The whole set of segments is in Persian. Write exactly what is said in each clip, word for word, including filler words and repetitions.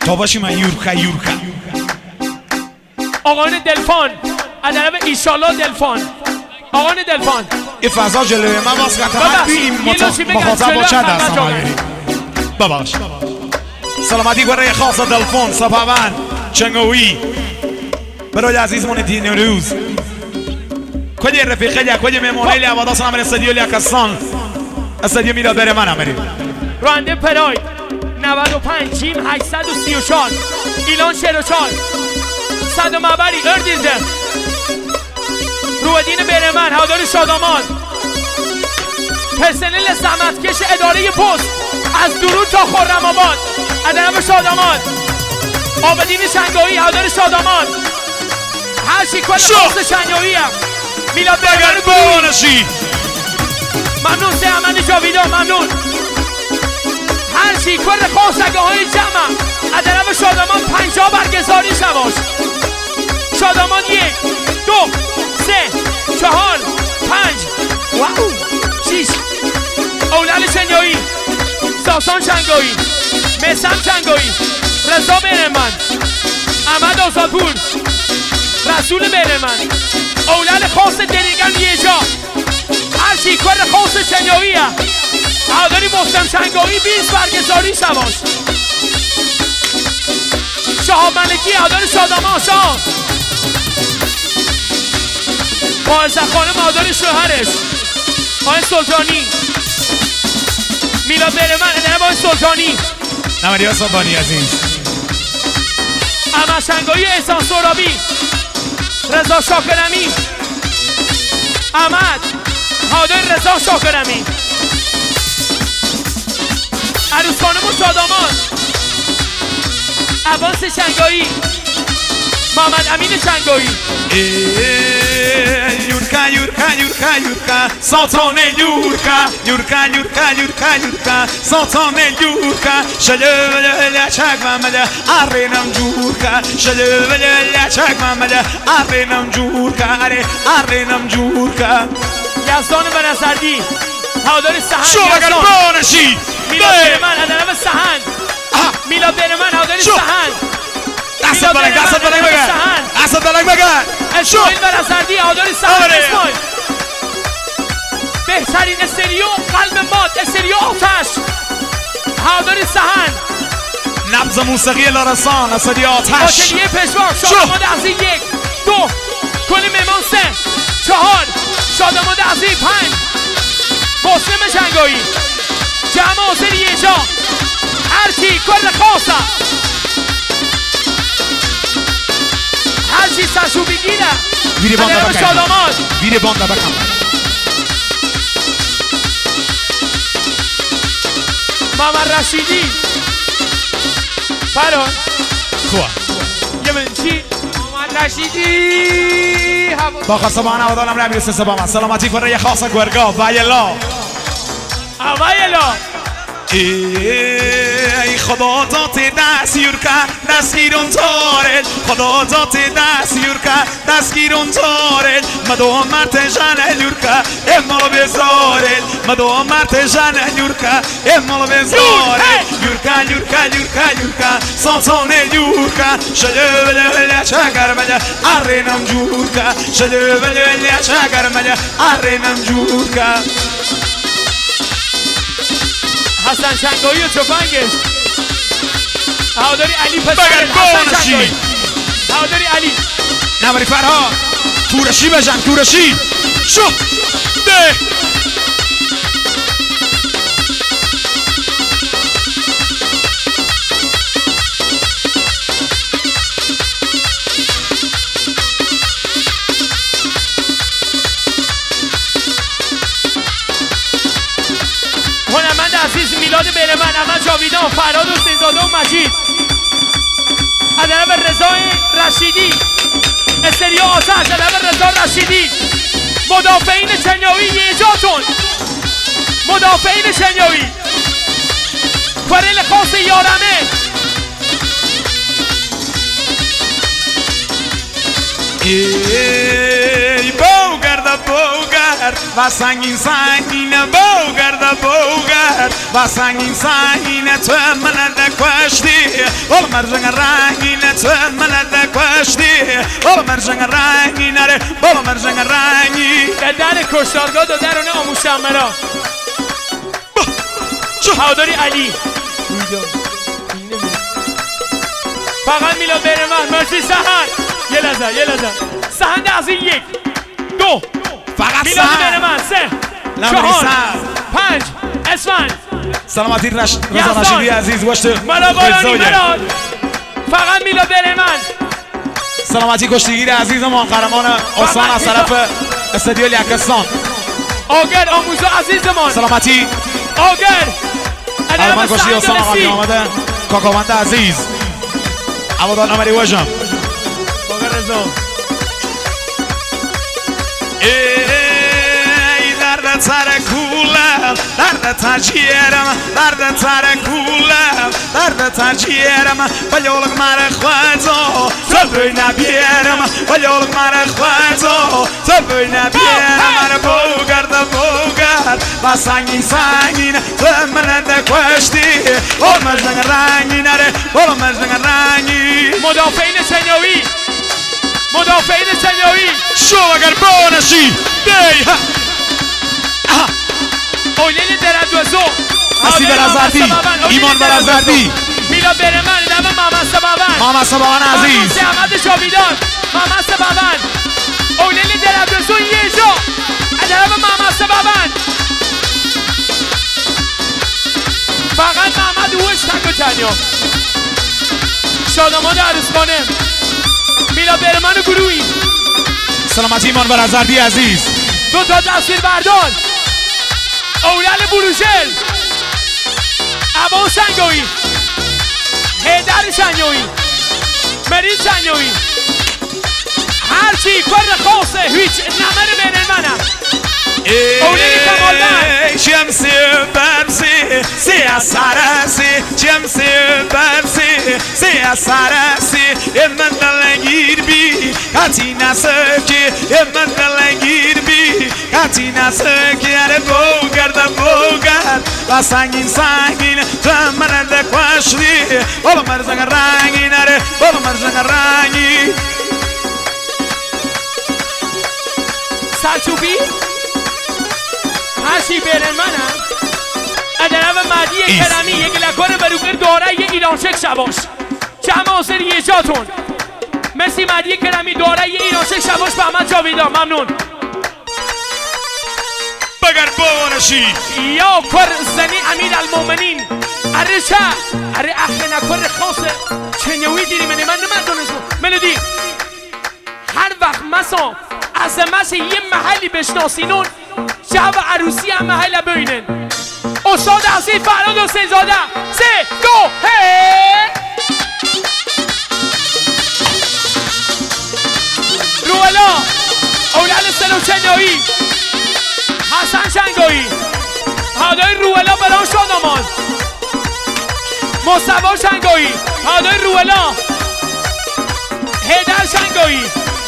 تا باشی من یورکا یورکا آقایان دلفان از طرف ایشالله دلفان. آقایان دلفان این فضا جلوه من باز قطعا این مخاطب با چند دست آمدید بباش سلامتی برای خاص دلفان سپاون چنگوی برای عزیزمون دین روز کجا رفیقه یا کجا مهمونه لی عبادا سلام استادیو لیاکستان استادیو میلاد بره من امرید راننده پراید نود و پنج جیم هشتصد و سی و چهار ایلان چهل و چهار صد مبری اردیزه روح‌الدین برمن هوادار شادامان پرسنل زحمتکش اداره پست از درود تا خرم‌آباد از طرف شادامان عابدین شنگایی هوادار شادامان هر شیکوال خاص شنگایی هم میلاد برمن بانشی ممنون سه احمد جاویدان ممنون هر شیکوال خاص اگاهای جمع از طرف شادامان پنجاه برگزاری شواش شادامان یک دو سه چهار پنج واو شیش اولاد شنگایی ساسان شنگایی مسم شنگایی رضا برمن احمد آزادپور رسول برمن اولاد خاص دریگن یجا هر شیکار خاص شنگایی هواداری محسن شنگایی بیست برگزاری شواش شهاب ملکی هوادار شادامان شاه فائزه خانم هوادار شوهرش آقای سلطانی میلاد برمن ادنه آقای سلطانی نمریا صبانی عزیز احمد شنگایی احسان سرابی رضا شاکرمی احمد هوادار رضا شاکرمی عروس خانم شادامان عباس شنگایی محمد امین شنگایی یورکا یورکا یورکا یورکا ساتان یورکا یورکا یورکا یورکا یورکا ساتان یورکا شده ولی چک محمد آرینم جورکا شده ولی چک محمد آرینم جورکا اره آرینم جورکا یزدان بنظردی هوادار سهند شو اگر بانشی میلاد برمن از طرف سهند میلاد برمن هوادار سهند دست بلنگ دست بلنگ بگن دست بلنگ بگن اسماعیل بنظردی هوادار سهند اسماعیل بهترین استریو قلب ماد استریو آتش هوادار سهند نبض موسیقی لارسان استریو آتش آتلیه پشوار شادمان دهزی یک دو کل مهمان سه چهار شادمان دهزی پنج مسلم شنگایی جمع حسین یجا هرچی کل خاصه هرچی سشو بگیره ویری بانده بکن شادمان ویری بانده بکن محمد رشیدی فران خواه یه من چی؟ محمد رشیدی با خواستبان هوادارم نمیرسه سبا من سلامتی کنه یه خاص گرگا ویلا ویلا ای خدا دات دست یورکا دستگیرون تارل خدا دات دست یورکا دستگیرون تارل مدو مرت جن یورکا امال بزارل مدو مرت جن یورکا امال بزارل یورکا یورکا یورکا یورکا سانسان یورکا شده بله بله چگر بله آرینم جورکا شده بله بله چگر بله آرینم جورکا حسن شنگایی و چوپنگش هواداری علی پسر حسن شنگایی هواداری علی نبری فرهاد تورشی بجن تورشی شو ده هنرمند عزیز میلاد برمن احمد جاویدان فرهاد حسین‌زاده و مجید از طرف رضا رشیدی استریو آتش از طرف رضا رشیدی مدافعین شنیاوی یجاتون مدافعین شنیاوی فرل خاص یارمه ای باو گرده بوگرد و سنگین سنگین بوگرد بوگرد و سنگین سنگین تو من کشتی ول مرجان رنگین تو من کشتی ول مرجان رنگین ره ول مرجان رنگی در کشتارگاه دو درون آموزشم مرا هواداری علی فقط میلاد برمان مرسی سهن یه لحظه یه لحظه سهن از این یک دو فقط میلاد سهن برمان سه چهار پنج اسفند سلامتی رش رضا رشیدی عزیز گوشت مرا بارانی مرا فقط میلاد برمان سلامتی کشتیگیر عزیز ما قهرمان استان از طرف استادیو لیاقتستان آگر آموزا عزیزمان سلامتی آگر قهرمان کشتی استان آقای آمده کاکاوند عزیز عوضان عمری وجم آگر رضا ای درد سر کولم درد تجیرم درد سر کولم درد تجیرم بلیولگ مر خوزو تبوی نبیرم بلیولگ مر خوزو تبوی نبیرم مر بوگرد بوگرد و سنگین سنگین تو من کشتی اول مجنگ رنگین ره اول مجنگ رنگی مدافعین سنیوی مدافعین سنیوی شو اگر بانشی دی اولیل درندوزو حسی برازردی ایمان برازردی میلاد برمان نام محمد سبابن محمد سبابن عزیز محمد احمد جاویدان محمد سبابن اولیل درندوزو یه جا ادرام محمد سبابن فقط محمد اوش تک و تنیا شادمان عروس خانم میلاد برمان گروهی سلامتی ایمان برازردی عزیز دو تا تصویر بردار اولال بروژل عبا سنگوی هیدر سنگوی مرین سنگوی هرچی کار خاصه هیچ نمر بین منم اولاد کمالدن شمسی برسی سیاه سرسی شمسی برسی سیاه سرسی من دلگیر بی کتی نسکی من دلگیر بی کتی نسکی اره بوگرد بوگرد و سنگین سنگین تو من دکوشتی بالا مرزنگ رنگین اره بالا مرزنگ رنگی سرچوبی هرچی برن منم ادرم مدی کرمی یک لکار بروگر داره یک ایرانشک شباش جمع حاضر یه جاتون مثل مدی کرمی داره یه ایرانشک شباش به همه جاویدان ممنون بگر بانشی یا کر زنی امیر المومنین اره چه اره اخی نکر خاصه چنیوی دیری منی من نمدونستم ملودی هر وقت مثلا از مثل یه محلی بشناسینون جو عروسی هم محل بینن استاد عزیز فراد حسین زاده سه دو هی رولا اولاد سلو چنایی حسن شنگایی هادای رولا بران شادمان مصطفی شنگایی هادای رولا هیدر شنگایی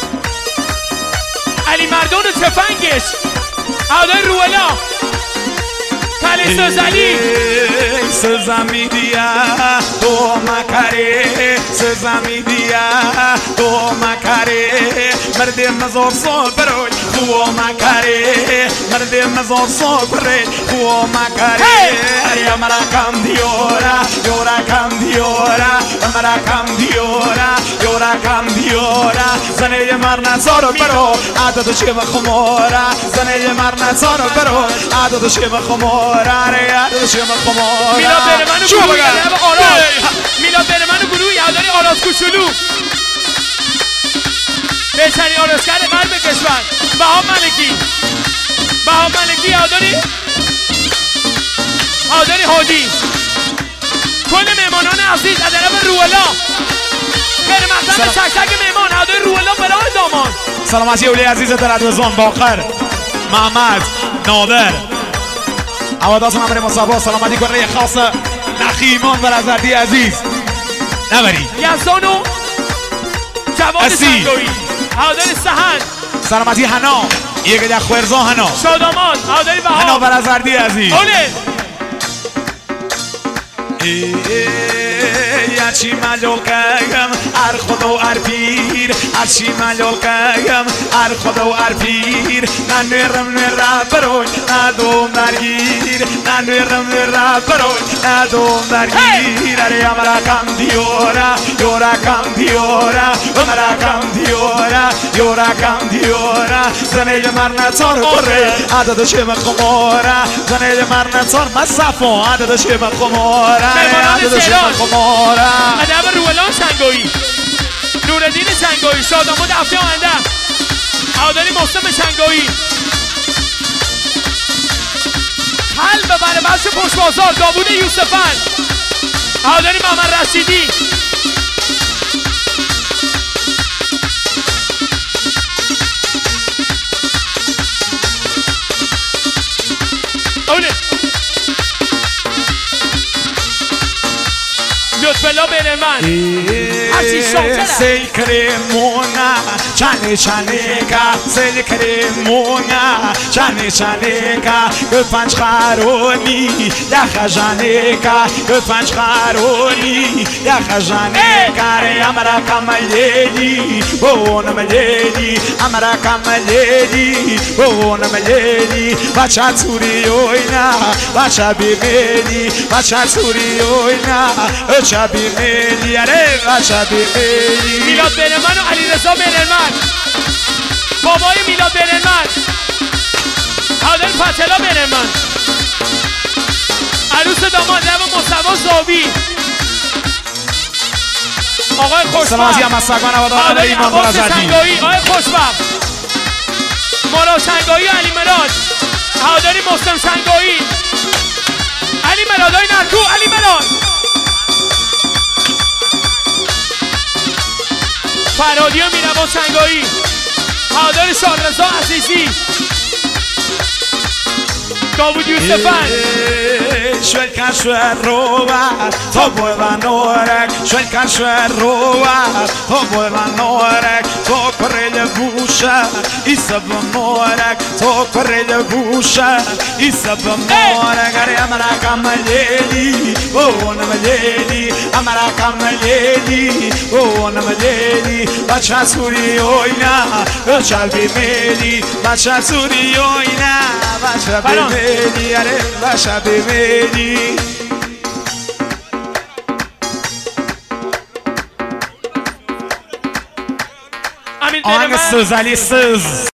علی مردون و چفنگش هادای رولا کلی سوزلی سزمی دیا تو مکاری سزمی دیا تو مکاری مرد مزار سال بروی تو مکاری مرد مزار سال بروی تو مکاری یا مرا کم دیورا یورا کم دیورا مرا کم دیورا یورا کم دیورا زنه مرنا سارو برو عادت شیم خمورا زنه مرنا سارو برو عادت شیم خمورا ریاد شیم خمورا میلاد برمانو گروهی ادب آراز میلاد برمانو گروهی اداری آراز کوچولو بهترین آرازگر قلب کشور بهام ملکی بهام ملکی اداری اداری هادی کل مهمانان عزیز ادرب رولا خیر مقدم تک تک مهمان اداری رولا برای دامان سلامتی اولی عزیز درندوزان باخر محمد نادر عوادات امر مصابه سلامتی کنه خاص نخیمان و رزردی عزیز نبری یزدانو جواد سنگوی هادر سهن سلامتی حنا یک ده خورزا هنا شادامان عادلی بها هنا برازردی عزیز اوله هرچی ملول قیم ار خدا و ار پیر هرچی ملول قیم ار خدا و ار پیر ننرم نرم بروی ندوم درگیر ننرم نرم بروی ندوم درگیر اره امرا کم دیورا یورا کم دیورا امرا کم دیورا یورا کم دیورا زنه مرنه تار بره عدد شم خمارا زنه مرنه تار مصفا عدد شم خمارا عدد شم خمارا ادب روالان شنگایی نوردین شنگایی شادامون هفته آینده عادلی مسلم شنگایی حل ببره بخش پشت بازار داوود یوسفن عادلی محمد رشیدی اوله لطفلا بین من هرچی شاطره سیل کرمونا چانه چانه کا سیل کرمونا چانه چانه کا گل پنج خارونی یا خجانه کا گل پنج خارونی یا خجانه کا ری امرا کمالی بون ملیلی امرا کمالی بون ملیلی بچه سوری اوینا بچه بیمیلی بچه سوری اوینا بچه بیمیلی اره بچه بیمیلی میلاد بنرمن و علی رضا بنرمن بابای میلاد بنرمن عادل فتلا بنرمن عروس داماد لب مصطفی زاوی آقای خوشبخت سلامتی هم از سگان آبادان ایمان برازردی آقای خوشبخت مارا شنگایی علی مراد عادلی مسلم شنگایی علی مراد های نرکو علی مراد فرادی و میربا شنگایی عادل شادرزا عزیزی داوود یوسفن شوال کشور روار تو بوی و نورک شوال کشور روار تو بوی و نورک تو کرل بوشه ایسا بمورک تو کرل بوشه ایسا بمورک اره امرا کمالی اون ملیلی امرا کمالی اون ملیلی بچه سوری اوینا بچه بیمیلی بچه سوری اوینا بچه بیمیلی اره بچه بیمیلی امیر آهنگ بنرمن سوزالی سوز